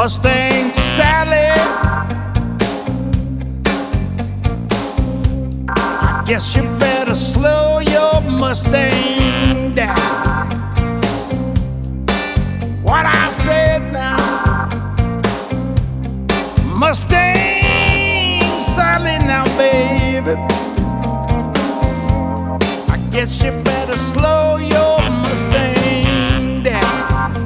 Mustang Sally. I guess you better slow your Mustang down. What I said now, Mustang Sally now, baby. I guess you better slow your Mustang down.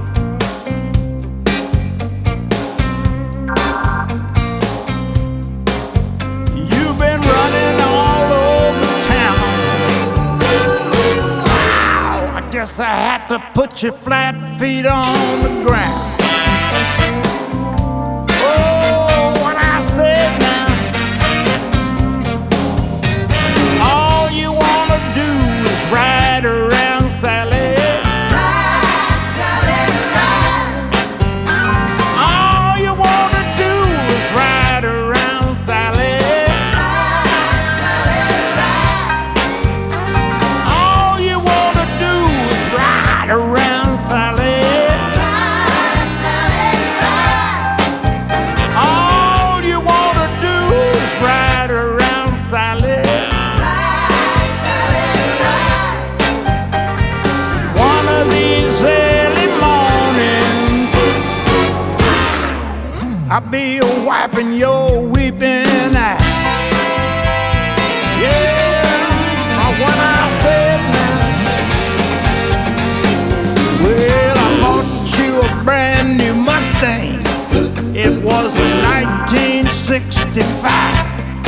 You've been running all over town. Wow, I guess I had to put your flat feet on the ground. Oh, what I said now, all you wanna do is ride around, Sally. Ride, Sally, ride. All you wanna do is ride around, Sally. Ride, Sally, ride. All you wanna do is ride around, Sally. Ride, Sally, ride. All you wanna do is ride around, Sally. Ride, Sally, ride. One of these early mornings, I'll be wiping your weeping eyes. Yeah, what I said now. Well, I bought you a brand new Mustang. It was a 1965.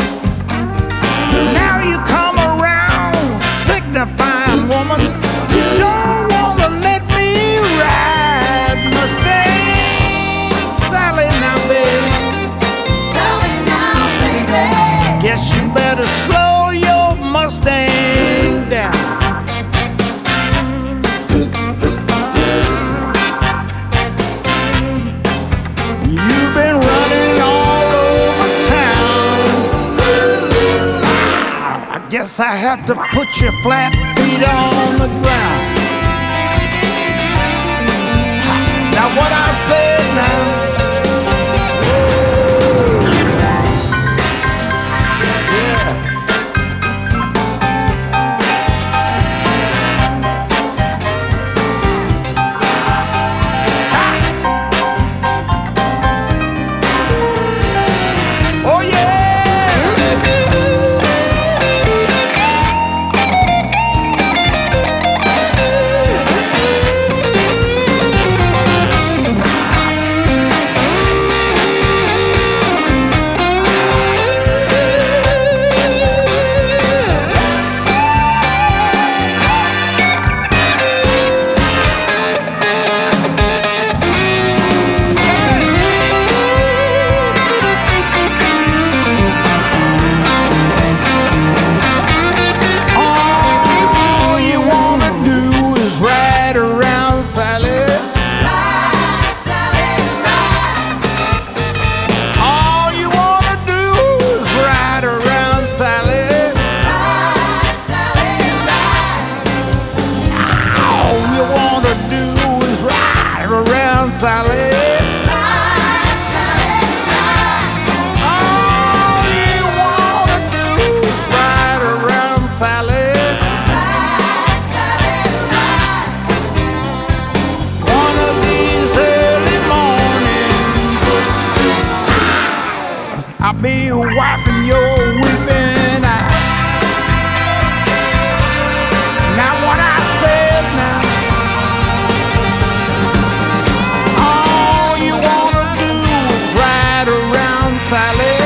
Now you come around signifying, woman, you don't wanna let me ride Mustang Sally now, baby. Sally now, baby. Guess you better slow your Mustang down. You've been running all over town. I guess I have to put your flat feet on the ground. Now what I said now, yeah. Ha! Oh yeah. All you wanna do is ride around, Sally. Ride, Sally, ride. All you wanna do is ride around, Sally. Ride, Sally, ride. All you wanna do is ride around, Sally. Ride, Sally, ride. All you wanna do is ride around, Sally. Ride, Sally, ride. One of these early mornings, I'll be wiping your weeping eyes. Now what I said now, all you wanna do is ride around, Sally.